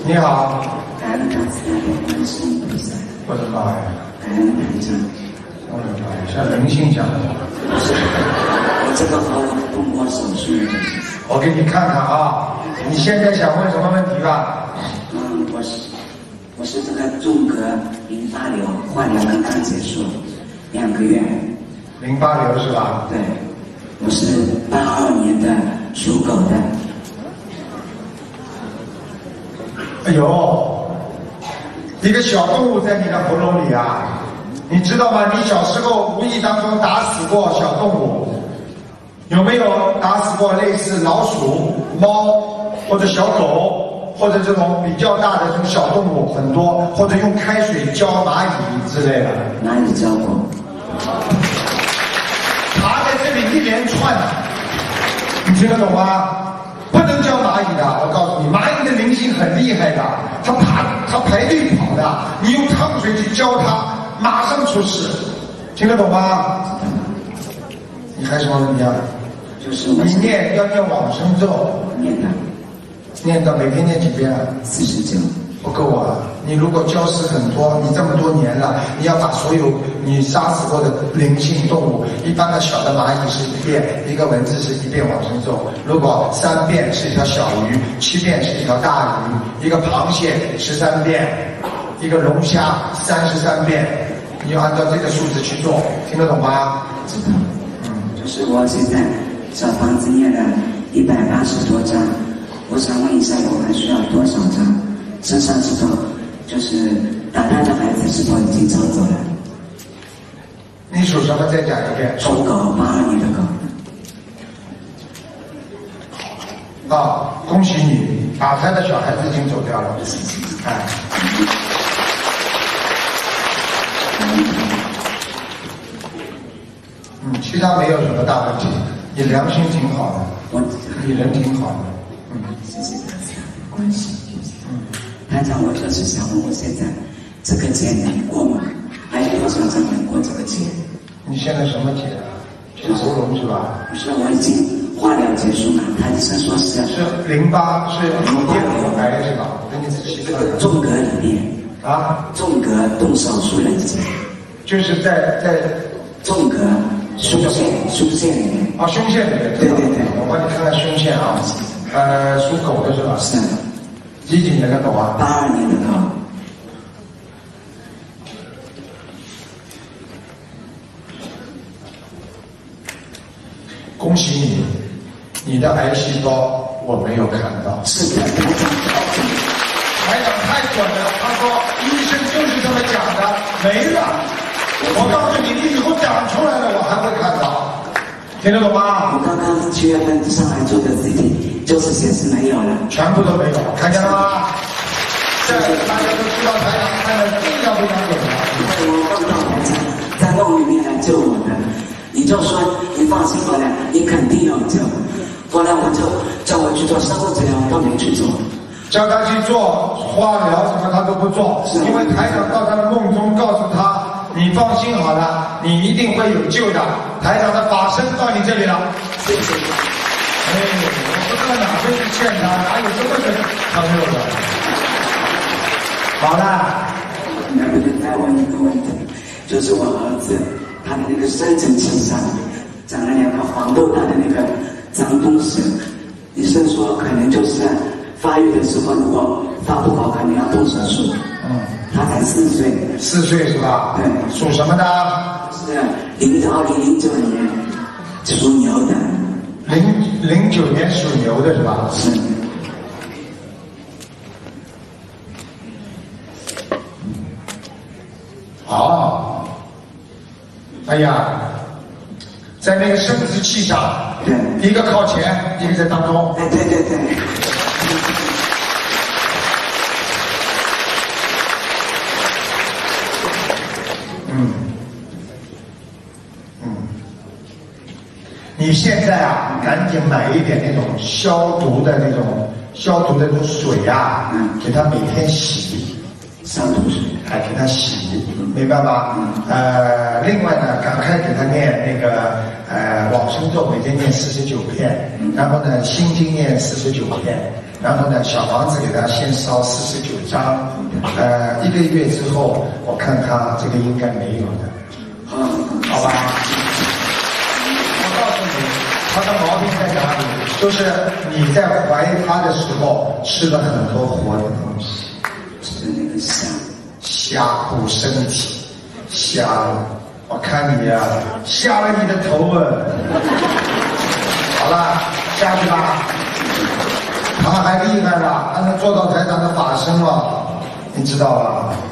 你好。 感恩大慈大悲观世音菩萨。 我的妈呀！ 感恩台长。 我的妈呀，像灵性讲的。 我这个喉咙动过手术的。 我给你看看啊，你现在想问什么问题吧？ 我是这个纵隔淋巴瘤化疗刚刚结束2个月。 淋巴瘤是吧？ 对，我是82年的属狗的。 哎呦，一个小动物在你的喉咙里啊，你知道吗？你小时候无意当中打死过小动物，有没有打死过类似老鼠、猫或者小狗，或者这种比较大的这种小动物很多，或者用开水浇蚂蚁之类的？ 哪里浇过？ 爬在这里一连串的，你听得懂吗？不能浇蚂蚁的，我告诉你，蚂蚁的灵性很厉害的，它排队跑的，你用烫水去浇它，马上出事，听得懂吗？你还有什么问题啊？ 就是你要念往生咒，念到每天念几遍啊 ？49。 不够啊！你如果教师很多，你这么多年了，你要把所有你杀死过的灵性动物，一般的小的蚂蚁是1遍，一个蚊子是1遍往生咒。如果3遍是一条小鱼，7遍是一条大鱼，一个螃蟹13遍，一个龙虾33遍，你要按照这个数字去做，听得懂吗？ 知道。就是我现在小房子念了180多张，我想问一下，我还需要多少张？身上是否就是打胎的孩子是否已经抽走了？ 你属什么？再讲一遍。 属狗，82年的狗。 啊，恭喜你，打胎的小孩子已经走掉了。哎。其他没有什么大问题，你良心挺好的，你人挺好的。 谢谢大家，关心。台长，我就是想问，我现在这个节能过吗？还有多少张能过这个节？ 你现在什么节啊？是喉咙是吧？ 不是，我已经化疗结束了，他医生说是淋巴是淋巴瘤癌是吧？跟你仔细看。 纵隔里面啊？ 纵隔动手术了已经。 就是在纵隔胸腺里面。 啊，胸腺里面。 对， 我帮你看看胸腺啊。属狗的是吧？ 是。 几年的狗啊 ？82年的狗。 恭喜你，你的癌细胞我没有看到。 是的， 台长太准了，他说医生就是这么讲的，没了。我告诉你，你以后长出来了，我还会看到。听得懂吗？ 我刚刚7月份上海做的 CT，就是显示没有了， 全部都没有，看见了吗？这大家都知道台长看的非常非常准了。 我梦到台长在梦里面来救我的，你就说你放心好了，你肯定要救。后来我就叫我去做生物治疗，我都没去做。 叫他去做化疗什么他都不做，因为台长到他的梦中告诉他，你放心好了，你一定会有救的。台长的法身到你这里了。 谢谢。 我不知道哪会去见他，哪有这么个朋友的？好了。 能不能再问一个问题？就是我儿子他的那个生殖器上长了2个黄豆大的那个脏东西，医生说可能就是发育的时候如果发不好，可能要动手术。他才4岁。 4岁是吧？ 对。 属什么的？ 是2009年属牛的。 09年属牛的是吧？ 是。 哦。哎呀，在那个生殖器上， 对， 一个靠前，一个在当中。 哎，对。 你现在啊，赶紧买一点那种消毒的那种水啊，给它每天洗上土水， 还给他洗，明白吗？另外呢，赶快给他念那个往生咒，每天念49遍，然后呢，心经念49遍，然后呢，小房子给他先烧49张，1个月之后，我看他这个应该没有的，好吧？我告诉你，他的毛病在哪里？就是你在怀他的时候吃了很多活的东西。 是那个瞎补身体，瞎了，我看你呀、瞎了你的头啊！好了，下去吧。他还厉害了，还能做到台长的法身了，你知道吧？